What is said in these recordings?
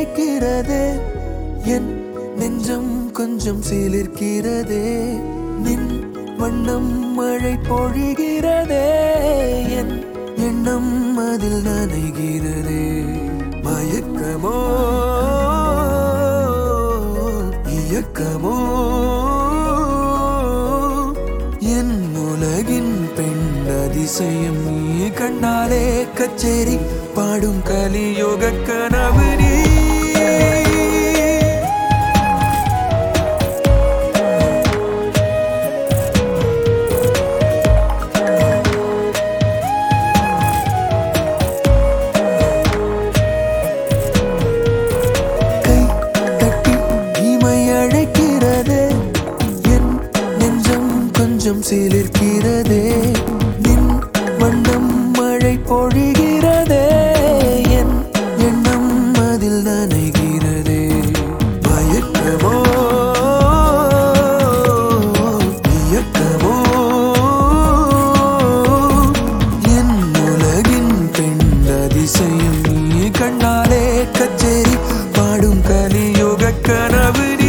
அழைக்கிறதே என் நெஞ்சம் கொஞ்சம் சிலிர்க்கிறதே நின் வண்ணம் மழை பொழிகிறதே என் எண்ணம் அதில் நனைகிறதே மயக்கமோ இயக்கமோ என் உலகின் பெண் அதிசயம் நீ கண்ணாலே கச்சேரி பாடும் கலியோக கனவு நீ சிலிர்க்கிறதே நின் வண்ணம் மழை பொழிகிறதே என் எண்ணம் அதில் நனைகிறதே மயக்கமோ இயக்கமோ என் உலகின் பெண் அதிசயம் நீ கண்ணாலே கச்சேரி பாடும் கலியோக கனவு நீ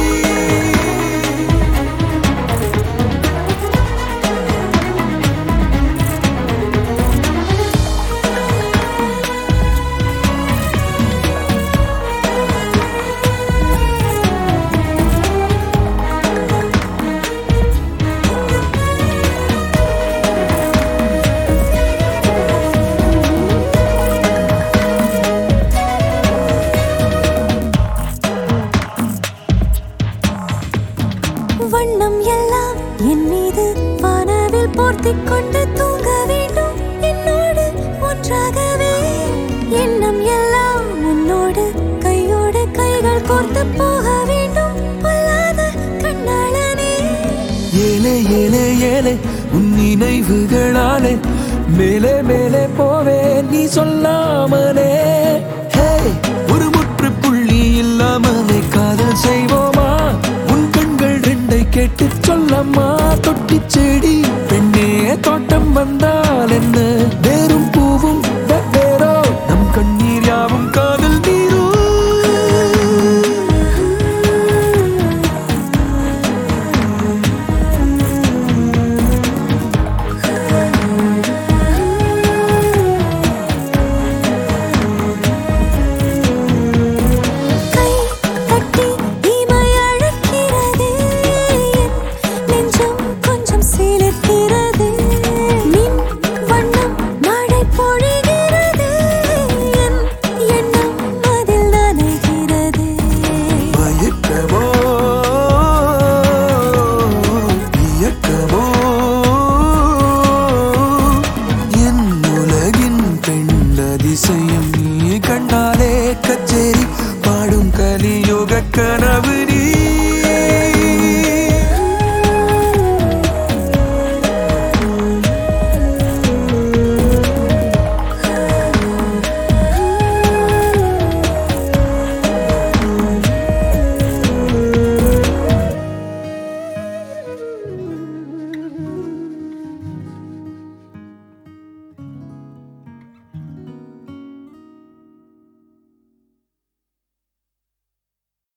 வண்ணம் எல்லாம் என் மீது வானவில் போர்த்திக் கொண்டு தூங்க வேண்டும் என்னோடு ஒன்றாகவே எண்ணம் எல்லாம் உன்னோடு கையோடு கைகள் கோர்த்து போக வேண்டும் பொல்லாத கண்ணாளனே ஏலே ஏலே ஏலே உன் நினைவுகளாலே மேலே மேலே போவே நீ சொல்லாமலே ஒரு முற்றுப்புள்ளி இல்லாமலே காதல் செய்வோமா கேட்டு சொல்லம்மா தொட்டி செடி பெண்ணே தோட்டம் வந்தால் என்ன வேறும் பூவும் வேறோ நம் கண்ணீர் யாவும் காதல் நீரோ அதிசயம் நீ கண்டாலே கச்சேரி பாடும் கலியோக கனவு